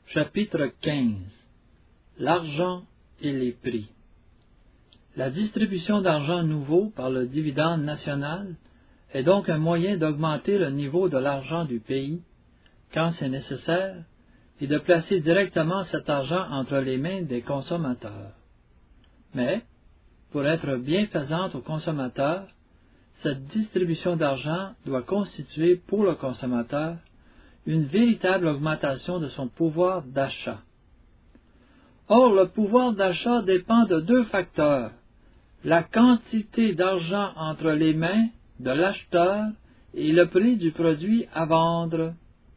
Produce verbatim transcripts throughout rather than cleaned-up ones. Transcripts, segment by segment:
Chapitre quinze. L'argent et les prix. La distribution d'argent nouveau par le dividende national est donc un moyen d'augmenter le niveau de l'argent du pays, quand c'est nécessaire, et de placer directement cet argent entre les mains des consommateurs. Mais, pour être bienfaisante aux consommateurs, cette distribution d'argent doit constituer pour le consommateur une véritable augmentation de son pouvoir d'achat. Or, le pouvoir d'achat dépend de deux facteurs, la quantité d'argent entre les mains de l'acheteur et le prix du produit à vendre.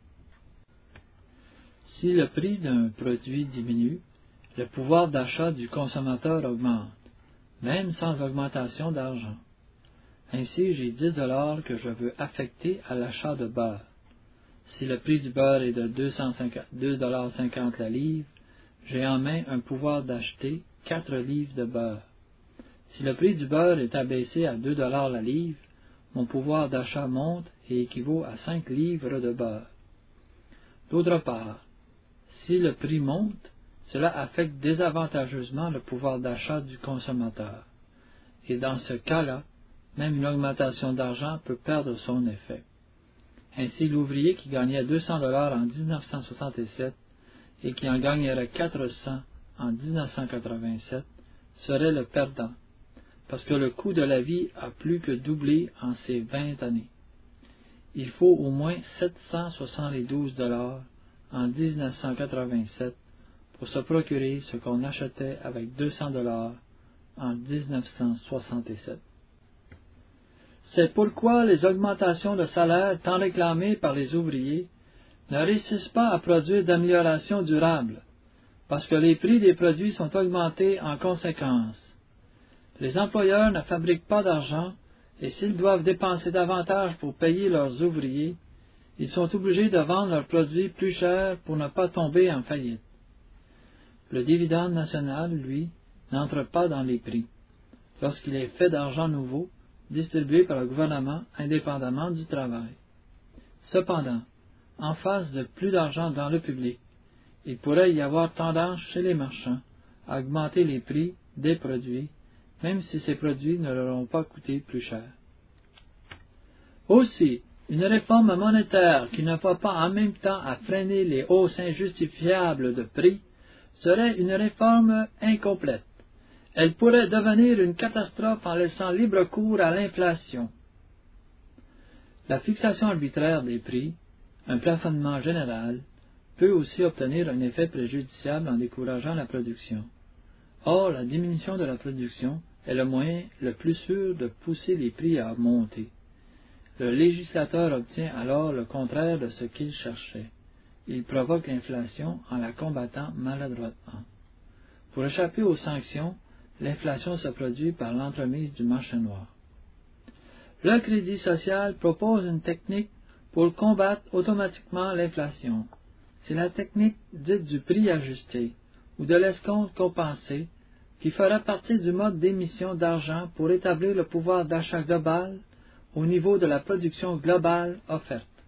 Si le prix d'un produit diminue, le pouvoir d'achat du consommateur augmente, même sans augmentation d'argent. Ainsi, j'ai dix dollars que je veux affecter à l'achat de beurre. Si le prix du beurre est de deux dollars cinquante la livre, j'ai en main un pouvoir d'acheter quatre livres de beurre. Si le prix du beurre est abaissé à deux dollars la livre, mon pouvoir d'achat monte et équivaut à cinq livres de beurre. D'autre part, si le prix monte, cela affecte désavantageusement le pouvoir d'achat du consommateur. Et dans ce cas-là, même une augmentation d'argent peut perdre son effet. Ainsi, l'ouvrier qui gagnait deux cents dollars en mille neuf cent soixante-sept et qui en gagnerait quatre cents en mille neuf cent quatre-vingt-sept serait le perdant, parce que le coût de la vie a plus que doublé en ces vingt années. Il faut au moins sept cent soixante-douze dollars en mille neuf cent quatre-vingt-sept pour se procurer ce qu'on achetait avec deux cents dollars en mille neuf cent soixante-sept. C'est pourquoi les augmentations de salaire tant réclamées par les ouvriers ne réussissent pas à produire d'amélioration durable, parce que les prix des produits sont augmentés en conséquence. Les employeurs ne fabriquent pas d'argent, et s'ils doivent dépenser davantage pour payer leurs ouvriers, ils sont obligés de vendre leurs produits plus chers pour ne pas tomber en faillite. Le dividende national, lui, n'entre pas dans les prix, lorsqu'il est fait d'argent nouveau, distribué par le gouvernement indépendamment du travail. Cependant, en face de plus d'argent dans le public, il pourrait y avoir tendance chez les marchands à augmenter les prix des produits, même si ces produits ne leur ont pas coûté plus cher. Aussi, une réforme monétaire qui ne va pas en même temps à freiner les hausses injustifiables de prix serait une réforme incomplète. Elle pourrait devenir une catastrophe en laissant libre cours à l'inflation. La fixation arbitraire des prix, un plafonnement général, peut aussi obtenir un effet préjudiciable en décourageant la production. Or, la diminution de la production est le moyen le plus sûr de pousser les prix à monter. Le législateur obtient alors le contraire de ce qu'il cherchait. Il provoque l'inflation en la combattant maladroitement. Pour échapper aux sanctions, l'inflation se produit par l'entremise du marché noir. Le Crédit social propose une technique pour combattre automatiquement l'inflation. C'est la technique dite du prix ajusté ou de l'escompte compensé qui fera partie du mode d'émission d'argent pour établir le pouvoir d'achat global au niveau de la production globale offerte.